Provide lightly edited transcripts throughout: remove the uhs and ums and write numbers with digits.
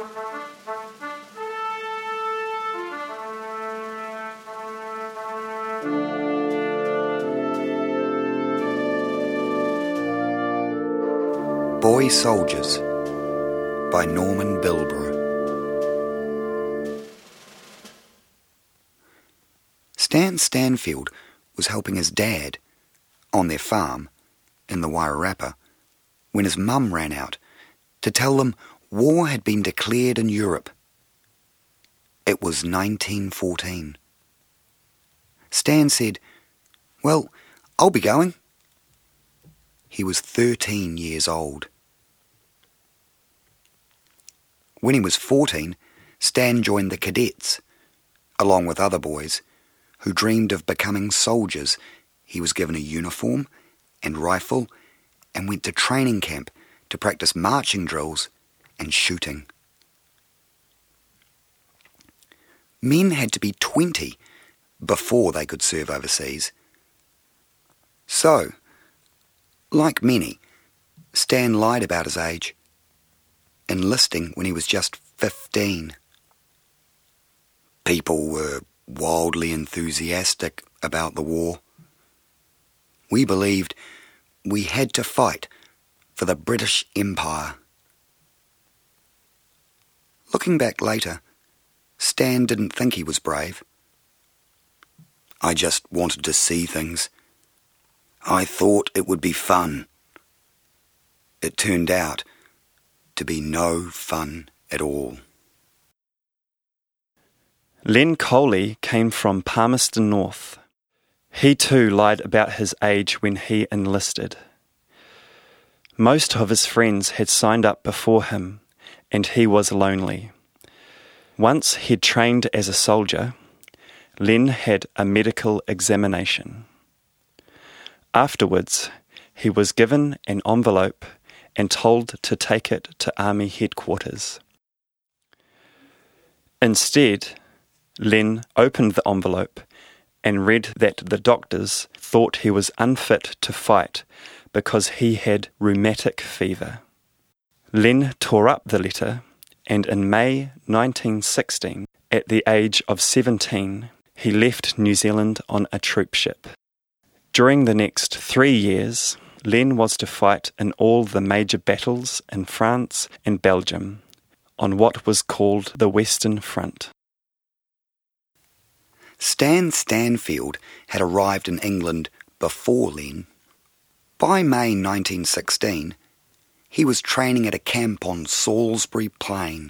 Boy Soldiers by Norman Bilbrough. Stan Stanfield was helping his dad on their farm in the Wairarapa when his mum ran out to tell them war had been declared in Europe. It was 1914. Stan said, "Well, I'll be going." He was 13 years old. When he was 14, Stan joined the cadets, along with other boys who dreamed of becoming soldiers. He was given a uniform and rifle and went to training camp to practice marching drills and shooting. Men had to be 20 before they could serve overseas. So, like many, Stan lied about his age, enlisting when he was just 15. People were wildly enthusiastic about the war. We believed we had to fight for the British Empire. Looking back later, Stan didn't think he was brave. "I just wanted to see things. I thought it would be fun." It turned out to be no fun at all. Len Coley came from Palmerston North. He too lied about his age when he enlisted. Most of his friends had signed up before him, and he was lonely. Once he'd trained as a soldier, Len had a medical examination. Afterwards, he was given an envelope and told to take it to Army headquarters. Instead, Len opened the envelope and read that the doctors thought he was unfit to fight because he had rheumatic fever. Len tore up the letter, and in May 1916, at the age of 17, he left New Zealand on a troop ship. During the next 3 years, Len was to fight in all the major battles in France and Belgium, on what was called the Western Front. Stan Stanfield had arrived in England before Len. By May 1916, he was training at a camp on Salisbury Plain.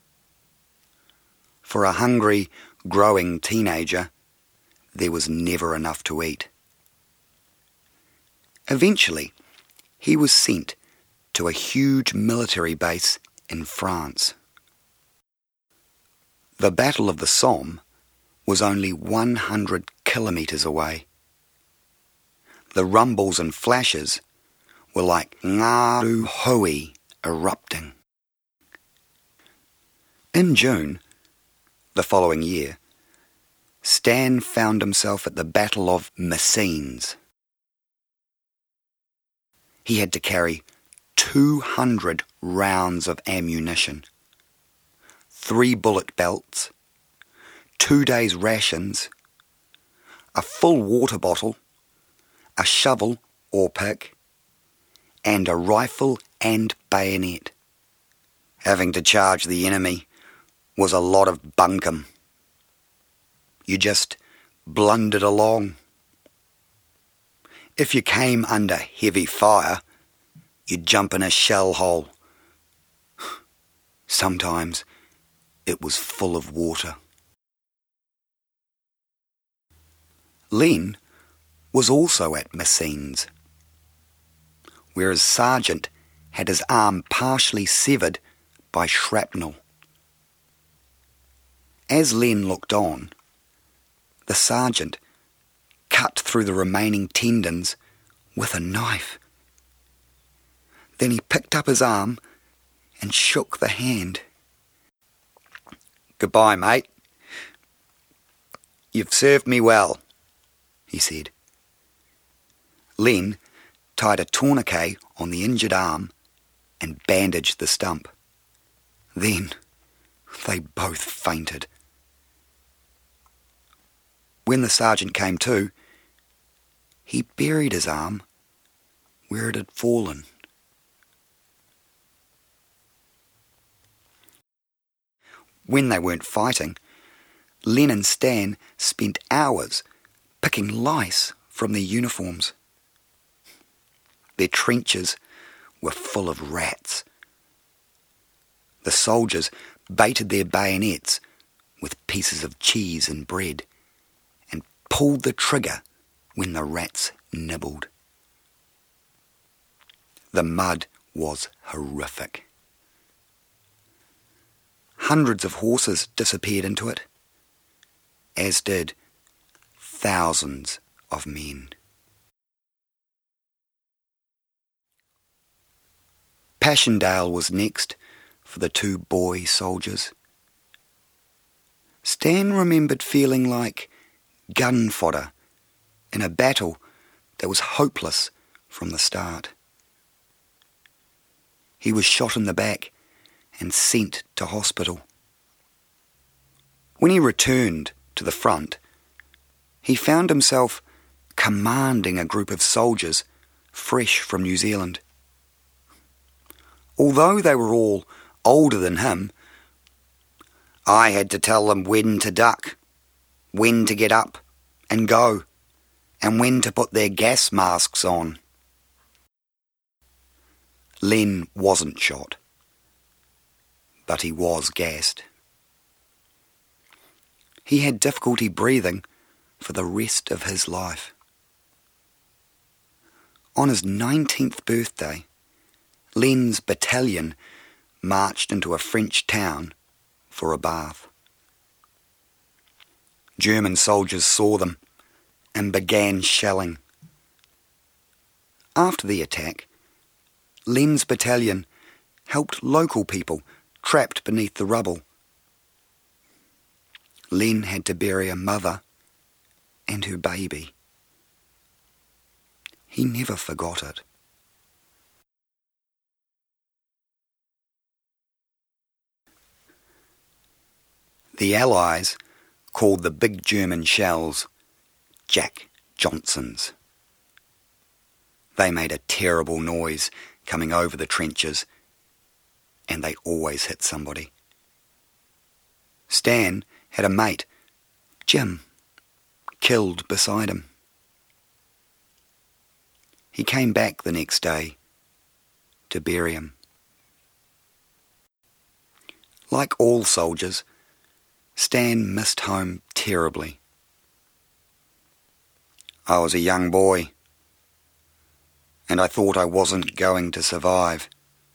For a hungry, growing teenager, there was never enough to eat. Eventually, he was sent to a huge military base in France. The Battle of the Somme was only 100 kilometres away. The rumbles and flashes were like Ngāru Hui erupting. In June, the following year, Stan found himself at the Battle of Messines. He had to carry 200 rounds of ammunition, 3 bullet belts, 2 days' rations, a full water bottle, a shovel or pick, and a rifle and bayonet. Having to charge the enemy was a lot of bunkum. You just blundered along. If you came under heavy fire, you'd jump in a shell hole. Sometimes it was full of water. Len was also at Messines, where his sergeant had his arm partially severed by shrapnel. As Len looked on, the sergeant cut through the remaining tendons with a knife. Then he picked up his arm and shook the hand. "Goodbye, mate. You've served me well," he said. Len tied a tourniquet on the injured arm and bandaged the stump. Then They both fainted. When the sergeant came to, he buried his arm where it had fallen. When they weren't fighting, Len and Stan spent hours picking lice from their uniforms. Their trenches were full of rats. The soldiers baited their bayonets with pieces of cheese and bread and pulled the trigger when the rats nibbled. The mud was horrific. Hundreds of horses disappeared into it, as did thousands of men. Passchendaele was next for the two boy soldiers. Stan remembered feeling like gun fodder in a battle that was hopeless from the start. He was shot in the back and sent to hospital. When he returned to the front, he found himself commanding a group of soldiers fresh from New Zealand. Although they were all older than him, I had to tell them when to duck, when to get up and go, and when to put their gas masks on. Len wasn't shot, but he was gassed. He had difficulty breathing for the rest of his life. On his 19th birthday, Len's battalion marched into a French town for a bath. German soldiers saw them and began shelling. After the attack, Len's battalion helped local people trapped beneath the rubble. Len had to bury a mother and her baby. He never forgot it. The Allies called the big German shells Jack Johnsons. They made a terrible noise coming over the trenches, and they always hit somebody. Stan had a mate, Jim, killed beside him. He came back the next day to bury him. Like all soldiers, Stan missed home terribly. I was a young boy, and I thought I wasn't going to survive.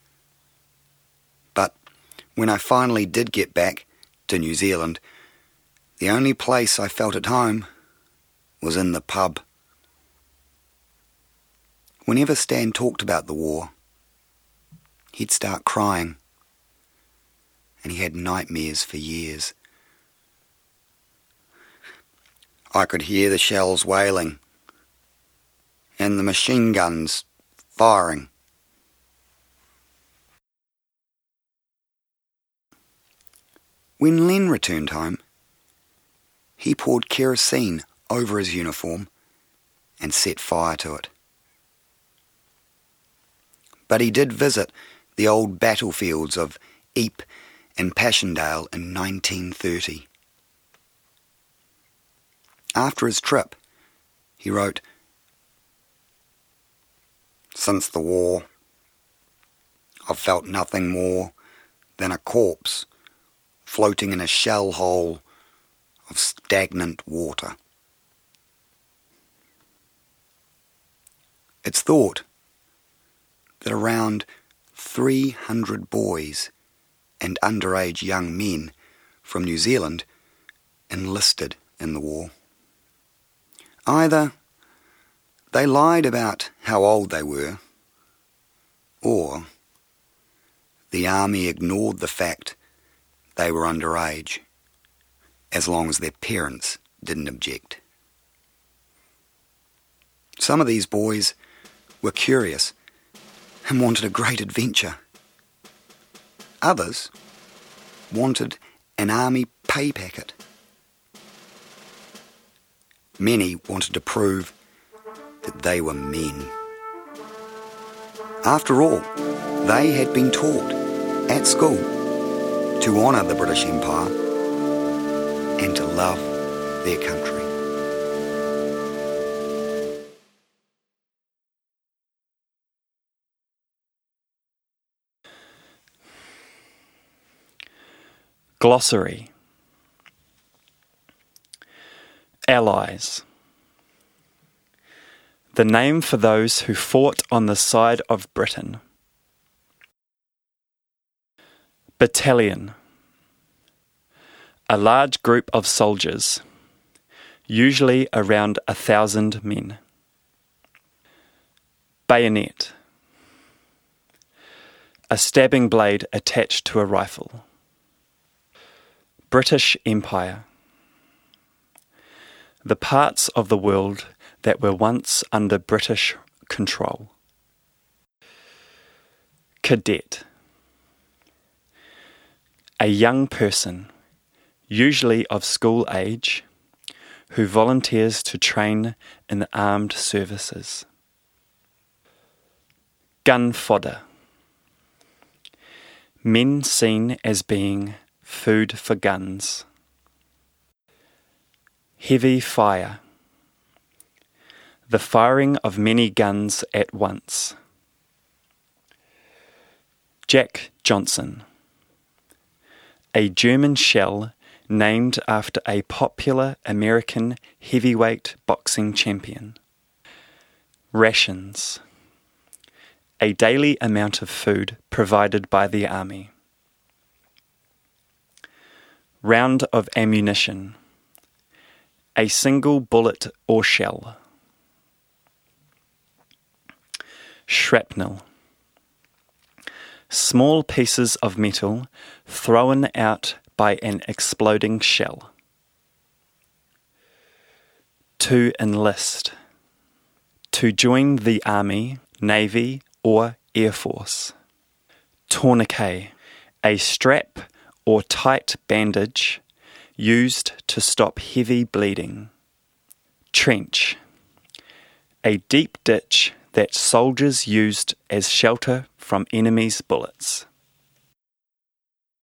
But when I finally did get back to New Zealand, the only place I felt at home was in the pub. Whenever Stan talked about the war, he'd start crying, and he had nightmares for years. I could hear the shells wailing and the machine guns firing. When Len returned home, he poured kerosene over his uniform and set fire to it. But he did visit the old battlefields of Ypres and Passchendaele in 1930. After his trip, he wrote, "Since the war, I've felt nothing more than a corpse floating in a shell hole of stagnant water." It's thought that around 300 boys and underage young men from New Zealand enlisted in the war. Either they lied about how old they were, or the army ignored the fact they were underage, as long as their parents didn't object. Some of these boys were curious and wanted a great adventure. Others wanted an army pay packet. Many wanted to prove that they were men. After all, they had been taught at school to honour the British Empire and to love their country. Glossary. Allies. The name for those who fought on the side of Britain. Battalion. A large group of soldiers, usually around 1,000 men. Bayonet. A stabbing blade attached to a rifle. British Empire. The parts of the world that were once under British control. Cadet. A young person, usually of school age, who volunteers to train in the armed services. Gun fodder. Men seen as being food for guns. Heavy fire. The firing of many guns at once. Jack Johnson. A German shell named after a popular American heavyweight boxing champion. Rations. A daily amount of food provided by the army. Round of ammunition. A single bullet or shell. Shrapnel. Small pieces of metal thrown out by an exploding shell. To enlist. To join the army, navy, or air force. Tourniquet. A strap or tight bandage used to stop heavy bleeding. Trench. A deep ditch that soldiers used as shelter from enemies' bullets.